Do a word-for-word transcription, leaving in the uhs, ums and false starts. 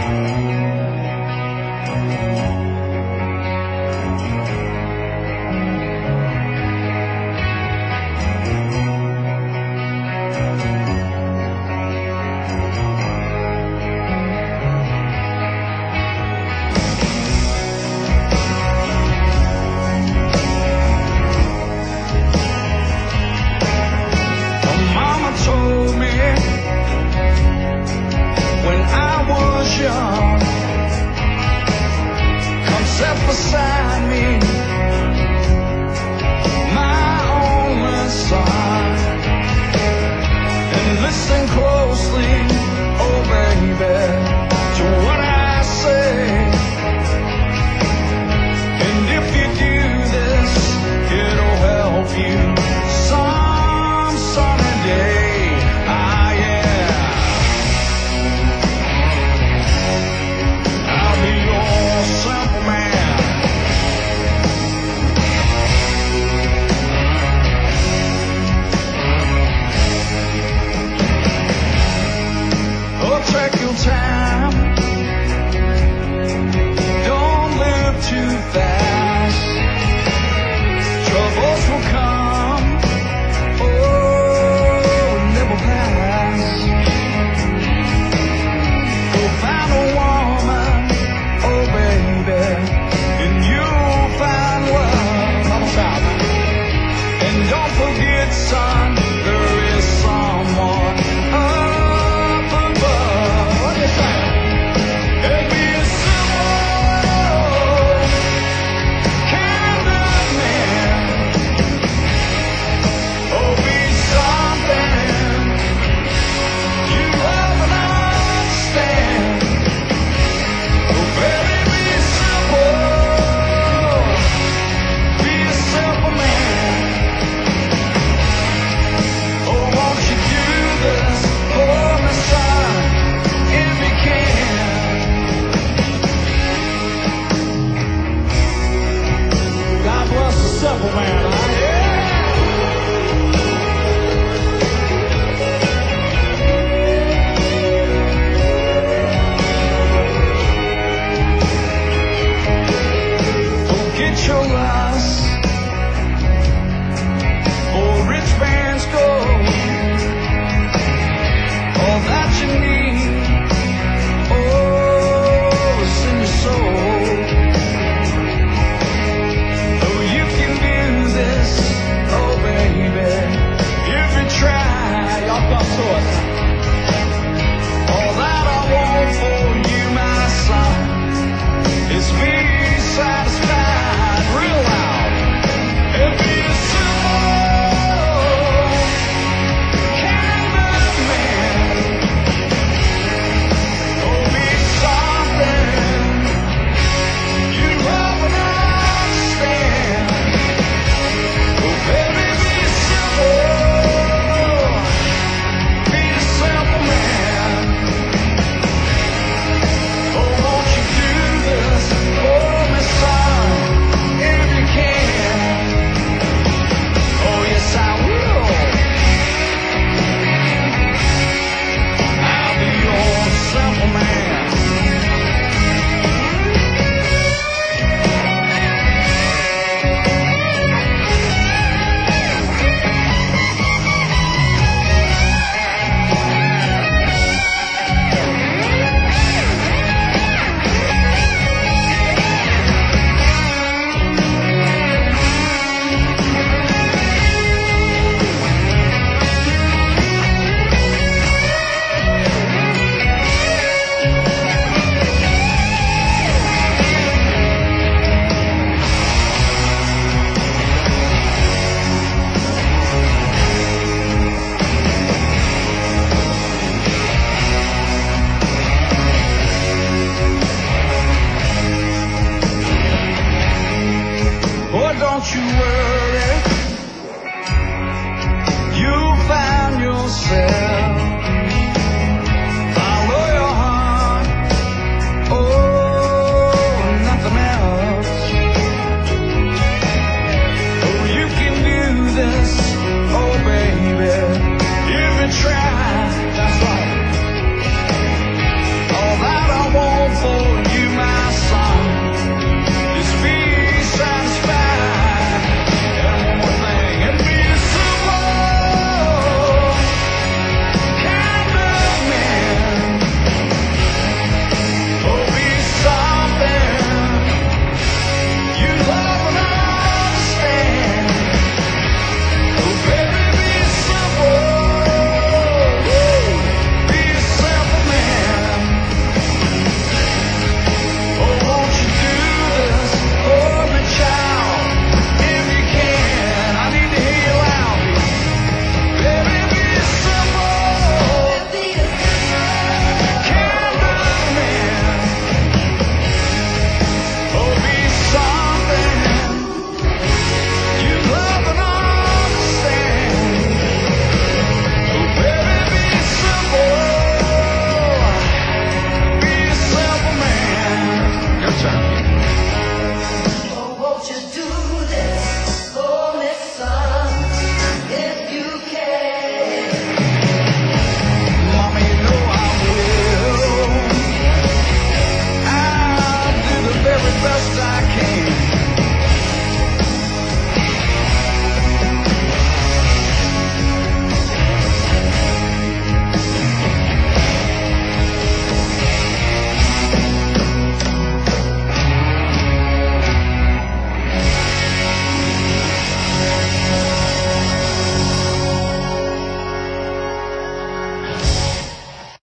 Beside me, my only son, and listen closely, oh baby, to what I say. And if you do this, it'll help you some sunny day. Ah yeah, I'll be your simple man. Take your time, don't live too fast. Troubles will come, oh, and they will pass. Go find a woman, oh baby, and you'll find love. Vamos out. And don't forget, son, there is someone up above. What is that? And be a simple kind of man. Oh, be something you love and understand. Oh, baby, be simple. Be a simple man. Oh, won't you do this for me, son, if you can? God bless the simple man, huh? Forget your lust for rich man's gold. All that you need